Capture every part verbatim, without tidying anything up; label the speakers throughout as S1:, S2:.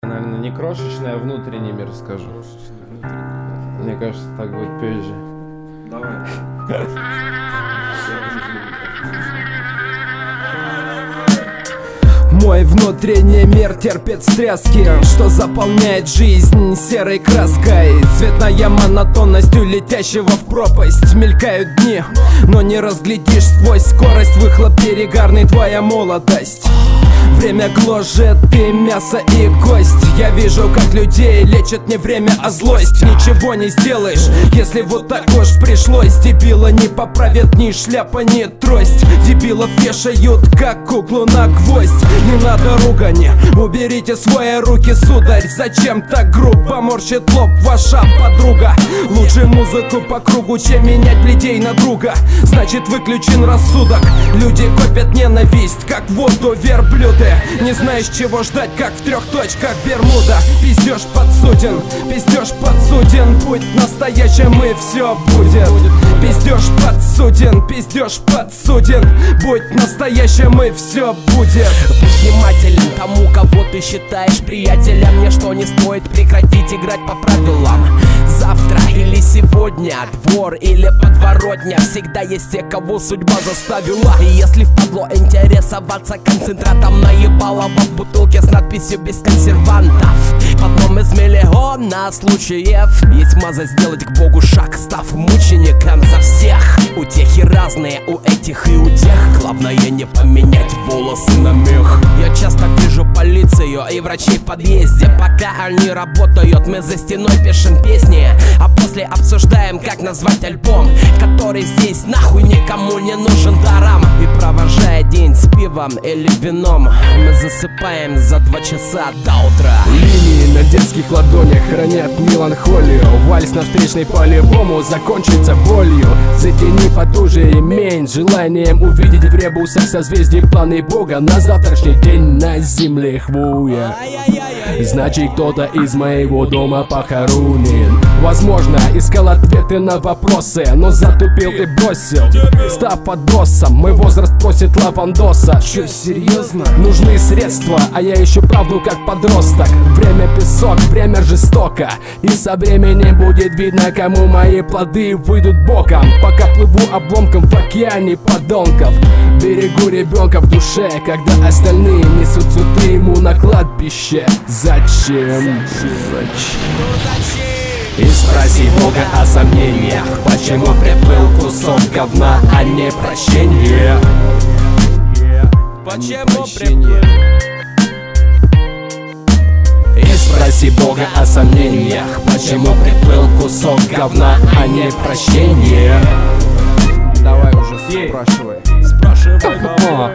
S1: Наверное, не крошечный, а внутренний мир скажу. Мне кажется, так будет позже.
S2: Давай.
S3: Мой внутренний мир терпит встряски, что заполняет жизнь серой краской. Цветная монотонностью летящего в пропасть. Мелькают дни, но не разглядишь сквозь скорость. Выхлоп перегарный, твоя молодость. Время гложет и мясо, и кость. Я вижу, как людей лечит не время, а злость. Ничего не сделаешь, если вот так уж пришлось. Дебила не поправит ни шляпа, ни трость. Дебилов вешают, как куклу на гвоздь. Не надо ругани, уберите свои руки, сударь. Зачем так грубо морщит лоб ваша подруга? Лучше музыку по кругу, чем менять людей на друга. Значит, выключен рассудок. Люди копят ненависть, как воду верблюды. Не знаешь, чего ждать, как в трех точках Бермуда. Пиздеж подсуден, пиздеж подсуден. Будь настоящим и все будет. Пиздеж подсуден, пиздеж подсуден. Будь настоящим и все будет.
S4: Будь внимателен тому, кого ты считаешь приятелем. Мне что не стоит прекратить играть по правилам. Завтра или сегодня, двор или подворотня. Всегда есть те, кого судьба заставила. И если впадло интересоваться концентратом, наебалово в бутылке с надписью без консервантов. В одном из миллиона случаев есть маза сделать к Богу шаг, став мучеником за всех. Утехи разные у этих и у тех. Главное не поменять волосы на мех. Я часто вижу полицию и врачей в подъезде. Пока они работают, мы за стеной пишем песни, а после обсуждаем, как назвать альбом, который здесь нахуй никому не нужен даром. И провожая день с пивом или вином, мы засыпаем за два часа до утра.
S3: Линии на детских ладонях хранят меланхолию. Вальс на встречной по-любому закончится болью. Затяни потуже ремень, желанием увидеть в ребусах созвездий планы Бога на завтрашний день на земле хвоя. Значит, кто-то из моего дома похоронен. Возможно, искал ответы на вопросы, но затупил и бросил. Став отбросом, мой возраст просит лавандоса. Чё, серьезно? Нужны средства, а я ищу правду как подросток. Время песок, время жестоко, и со временем будет видно, кому мои плоды выйдут боком. Пока плыву обломком в океане подонков, берегу ребенка в душе, когда остальные несут цветы ему на кладбище. Зачем? Зачем? И спроси Бога о сомнениях, почему приплыл кусок говна, а не прощение.
S4: Почему приплыл?
S3: И спроси Бога о сомнениях, почему приплыл кусок говна, а не прощение.
S1: Давай уже спрашивай.
S4: Спрашивай.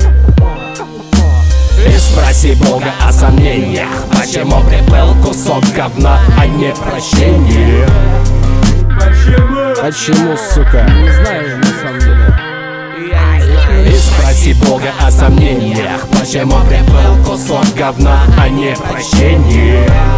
S3: И спроси Бога о сомнениях, почему приплыл кусок говна, а не прощение.
S2: Почему?
S1: Почему, сука? Не знаю, на самом деле.
S3: И спроси Бога о сомнениях, почему приплыл кусок говна, а не прощение.